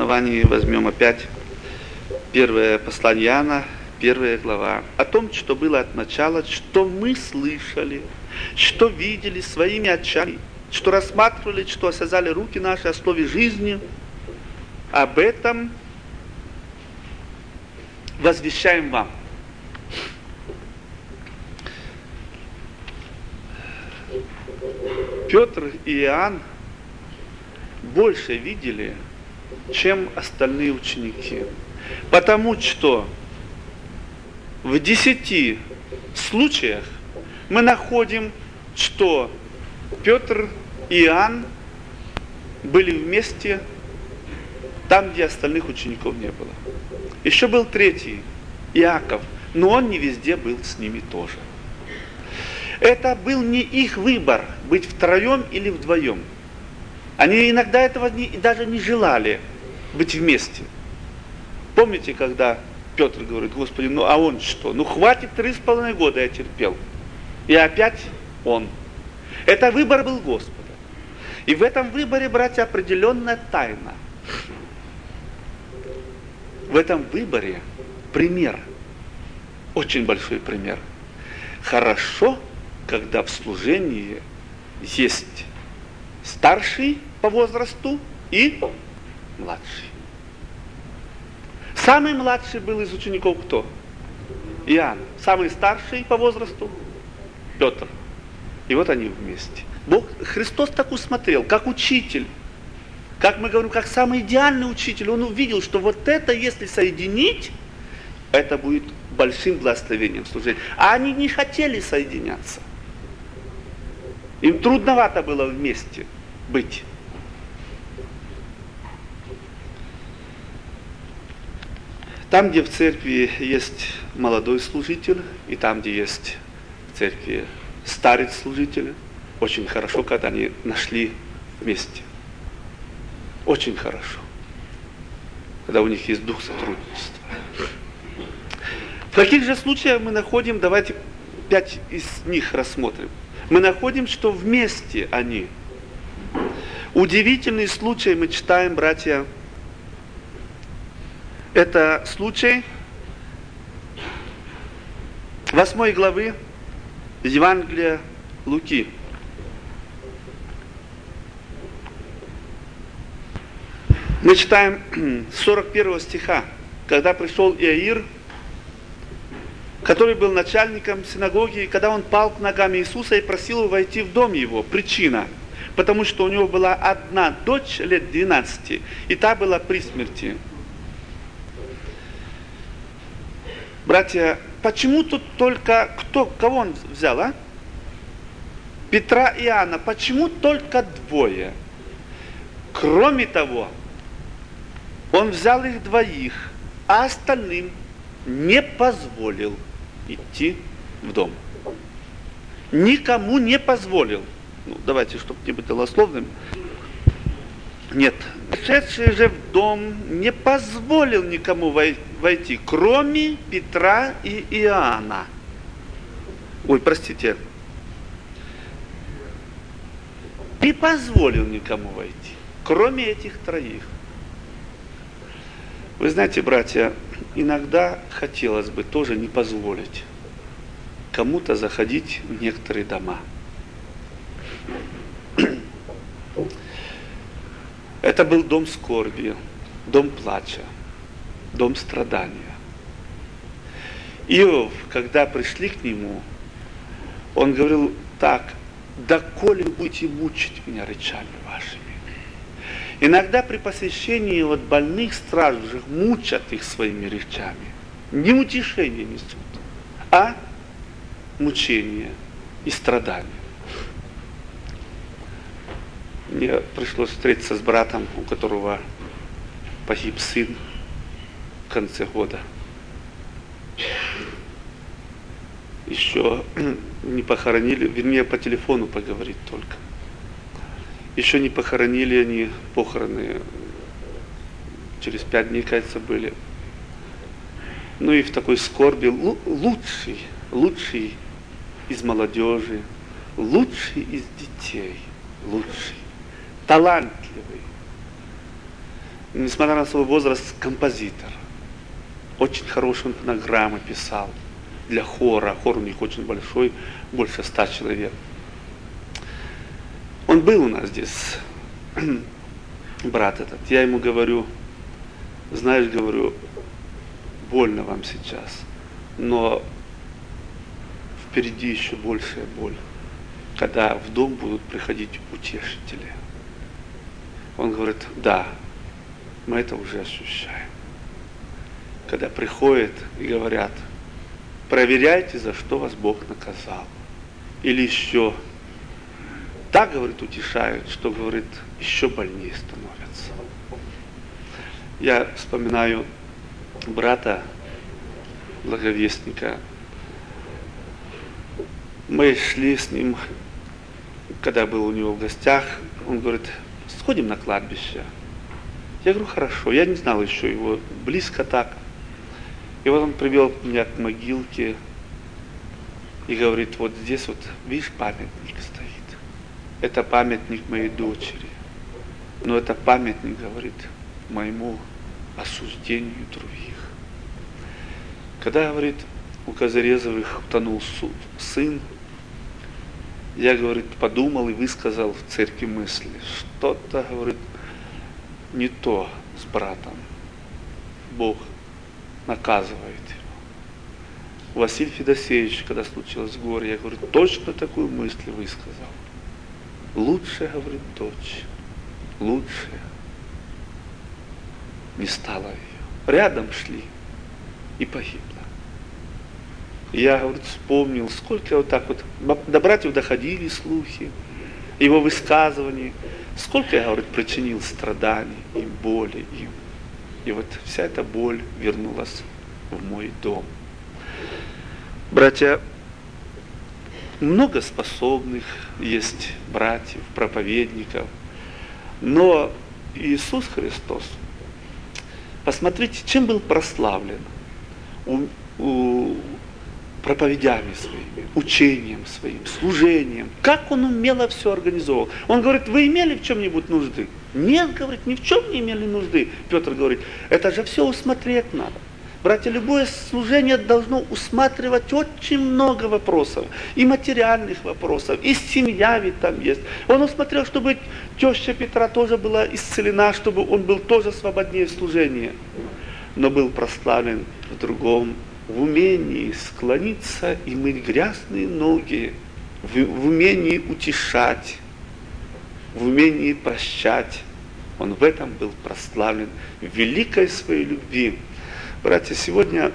основании возьмем опять первое послание Иоанна, 1 глава. О том, что было от начала, что мы слышали, что видели своими очами, что рассматривали, что осязали руки наши о слове жизни, об этом возвещаем вам. Петр и Иоанн больше видели, чем остальные ученики. Потому что в 10 случаях мы находим, что Петр и Иоанн были вместе там, где остальных учеников не было. Еще был 3, Иаков, но он не везде был с ними тоже. Это был не их выбор, быть втроем или вдвоем. Они иногда этого даже не желали, быть вместе. Помните, когда Петр говорит: Господи, ну а он что? Ну хватит, 3,5 года я терпел. И опять он. Это выбор был Господа. И в этом выборе, братья, определенная тайна. В этом выборе пример. Очень большой пример. Хорошо, когда в служении есть старший по возрасту и младший. Самый младший был из учеников кто? Иоанн. Самый старший по возрасту Петр. И вот они вместе. Христос так усмотрел, как учитель. Как мы говорим, как самый идеальный учитель. Он увидел, что вот это, если соединить, это будет большим благословением служения. А они не хотели соединяться. Им трудновато было вместе быть. Там, где в церкви есть молодой служитель, и там, где есть в церкви старый служитель, очень хорошо, когда они нашли вместе. Очень хорошо. Когда у них есть дух сотрудничества. В каких же случаях мы находим, давайте 5 из них рассмотрим. Мы находим, что вместе они. Удивительный случай мы читаем, братья. Это случай 8 главы Евангелия Луки. Мы читаем с 41 стиха, когда пришел Иаир, который был начальником синагоги, когда он пал к ногам Иисуса и просил его войти в дом его. Причина, потому что у него была одна дочь лет 12, и та была при смерти. Братья, почему тут только кого он взял, а? Петра и Иоанна, почему только 2? Кроме того, он взял их 2, а остальным не позволил идти в дом. Никому не позволил. Ну, давайте, чтобы не быть голословным. Нет, шедший же в дом не позволил никому войти, кроме Петра и Иоанна. Ой, простите. Не позволил никому войти, кроме этих 3. Вы знаете, братья, иногда хотелось бы тоже не позволить кому-то заходить в некоторые дома. Это был дом скорби, дом плача, дом страдания. Иов, когда пришли к нему, он говорил так: «Доколе вы будете мучить меня речами вашими?» Иногда при посещении больных, страждущих, мучат их своими речами. Не утешение несут, а мучение и страдания. Мне пришлось встретиться с братом, у которого погиб сын в конце года. Еще не похоронили, вернее, по телефону поговорить только. Еще не похоронили они, похороны через 5 дней, кажется, были. Ну и в такой скорби лучший из молодежи, лучший из детей, лучший, талантливый. несмотря на свой возраст, композитор. Очень хорошие фонограммы писал для хора. Хор у них очень большой, больше 100 человек. Он был у нас здесь, брат этот. Я ему говорю, знаешь, говорю, больно вам сейчас, но впереди еще большая боль, когда в дом будут приходить утешители. Он говорит, да, мы это уже ощущаем. Когда приходят и говорят, проверяйте, за что вас Бог наказал. Или еще, так, говорит, утешают, что, говорит, еще больнее становятся. Я вспоминаю брата, благовестника. Мы шли с ним, когда был у него в гостях, он говорит, сходим на кладбище. Я говорю, хорошо, я не знал еще его близко так. И вот он привел меня к могилке и говорит, вот здесь вот, видишь, памятник стоит. Это памятник моей дочери. Но это памятник, говорит, моему осуждению других. Когда, говорит, у Козырезовых утонул сын, я, говорит, подумал и высказал в церкви мысли, что-то, говорит, не то с братом. Бог наказывает его. Василий Федосеевич, когда случилось горе, я говорю, точно такую мысль высказал. Лучшая, говорит, дочь, лучшая. Не стало ее. Рядом шли и погибла. И я, говорит, вспомнил, сколько вот так вот, до братьев доходили слухи, его высказывания, сколько я, говорит, причинил страданий и боли им. И вот вся эта боль вернулась в мой дом. Братья, много способных есть братьев, проповедников, но Иисус Христос, посмотрите, чем был прославлен проповедями своими, учением своим, служением. Как он умело все организовал. Он говорит, вы имели в чем-нибудь нужды? Нет, говорит, ни в чем не имели нужды. Петр говорит, это же все усмотреть надо. Братья, любое служение должно усматривать очень много вопросов. И материальных вопросов, и семья ведь там есть. Он усмотрел, чтобы теща Петра тоже была исцелена, чтобы он был тоже свободнее в служении. Но был прославлен в другом, в умении склониться и мыть грязные ноги, в умении утешать, в умении прощать. Он в этом был прославлен, в великой своей любви. Братья, сегодня,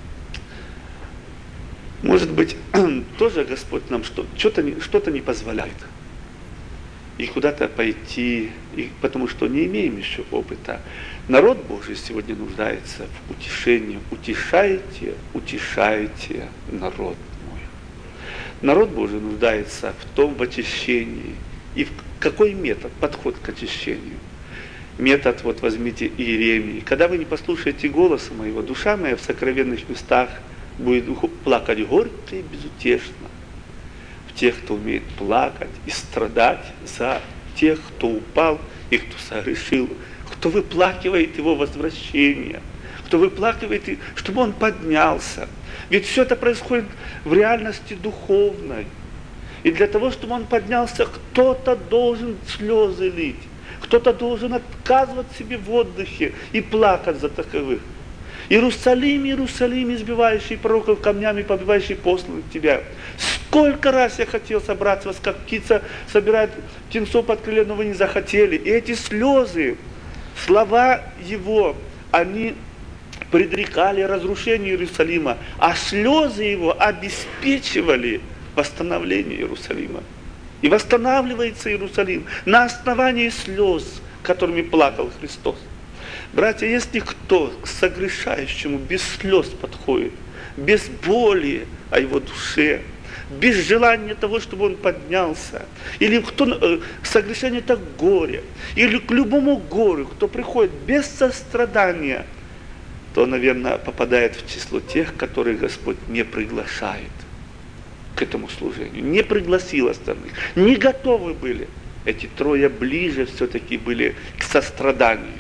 может быть, тоже Господь нам что-то не позволяет. И куда-то пойти, потому что не имеем еще опыта. Народ Божий сегодня нуждается в утешении. Утешайте, утешайте народ мой. Народ Божий нуждается в очищении. И какой метод, подход к очищению? Метод, вот возьмите Иеремии. Когда вы не послушаете голоса моего, душа моя в сокровенных местах будет плакать горько и безутешно. В тех, кто умеет плакать и страдать за тех, кто упал и кто согрешил, кто выплакивает его возвращение, кто выплакивает, чтобы он поднялся. Ведь все это происходит в реальности духовной. И для того, чтобы он поднялся, кто-то должен слезы лить. Кто-то должен отказывать себе в отдыхе и плакать за таковых. Иерусалим, Иерусалим, избивающий пророков камнями, побивающий посланных тебя. Сколько раз я хотел собрать вас, как птица собирает птенцов под крылья, но вы не захотели. И эти слезы, слова его, они предрекали разрушение Иерусалима, а слезы его обеспечивали восстановление Иерусалима. И восстанавливается Иерусалим на основании слез, которыми плакал Христос. Братья, если кто к согрешающему без слез подходит, без боли о его душе, без желания того, чтобы он поднялся, или кто к согрешению это горе, или к любому горю, кто приходит без сострадания, то, наверное, попадает в число тех, которых Господь не приглашает к этому служению, не пригласил остальных, не готовы были. Эти трое ближе все-таки были к состраданию.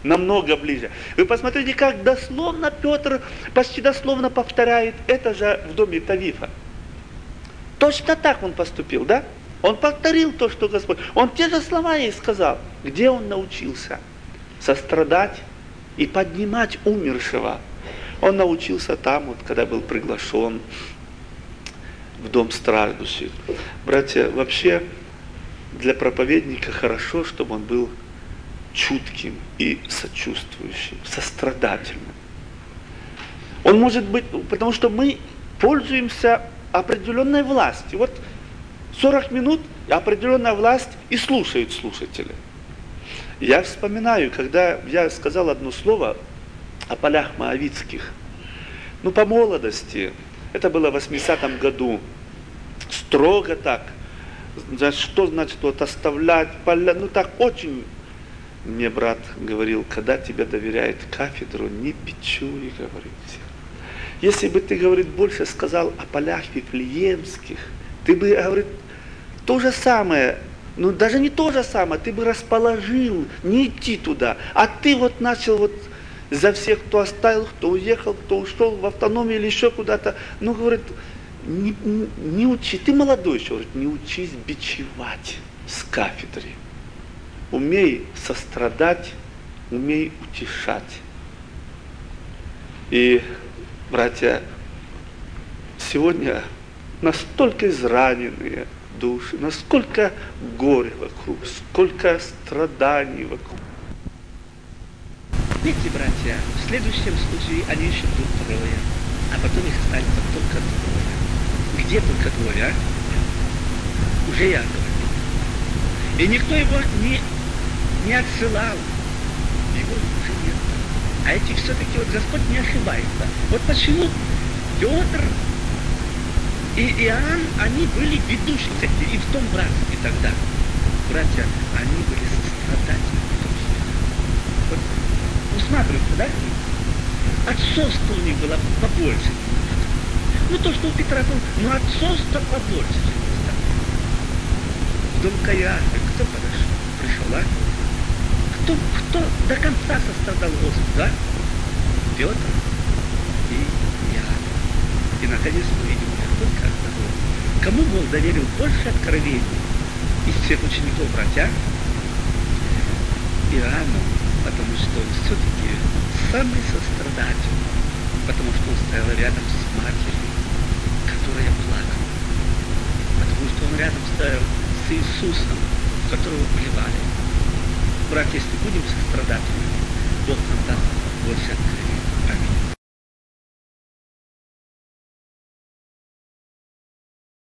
намного ближе. Вы посмотрите, как дословно Петр почти дословно повторяет это же в доме Тавифа. Точно так он поступил, да? Он повторил то, что Господь. Он те же слова ей сказал. Где он научился? Сострадать и поднимать умершего. Он научился там, вот, когда был приглашен в дом страждущих. Братья, вообще для проповедника хорошо, чтобы он был чутким и сочувствующим, сострадательным. Он может быть, потому что мы пользуемся определенной властью. Вот 40 минут определенная власть и слушают слушатели. Я вспоминаю, когда я сказал одно слово о полях моавитских. По молодости, это было в 80-м году, строго так. Что значит вот оставлять поля? Так очень. Мне брат говорил, когда тебя доверяет кафедру, не печуй, говорит. Если бы ты, говорит, больше сказал о полях вифлеемских, ты бы, говорит, то же самое, даже не то же самое, ты бы расположил не идти туда, а ты вот начал вот за всех, кто оставил, кто уехал, кто ушел в автономию или еще куда-то, говорит, не учи, ты молодой еще, говорит, не учись бичевать с кафедры. Умей сострадать, умей утешать. И, братья, сегодня настолько израненные души, насколько горе вокруг, сколько страданий вокруг. Видите, братья, в следующем случае они еще будут трое, а потом их останется только двое. Где только двое, а? Уже я говорю. И никто его не отсылал. Его уже нет. А эти все-таки вот Господь не ошибается. Вот почему Петр и Иоанн, они были ведущими, и в том братстве тогда. Братья, они были сострадательными. Вот усматривается, да? Отцовство у них было побольше. То, что у Петра было, отцовство побольше. В дом Каиафы кто пришел, а? Кто до конца сострадал Господу, да? Петр и Иоанн. И наконец мы видим, только одного. Кому Бог доверил больше откровений из всех учеников, братья? Иоанну, потому что он все-таки самый сострадательный, потому что он стоял рядом с матерью, которая плакала, потому что он рядом стоял с Иисусом, которого плевали. Братья, если будем сострадательными, Бог нам даст больше откровений. Аминь.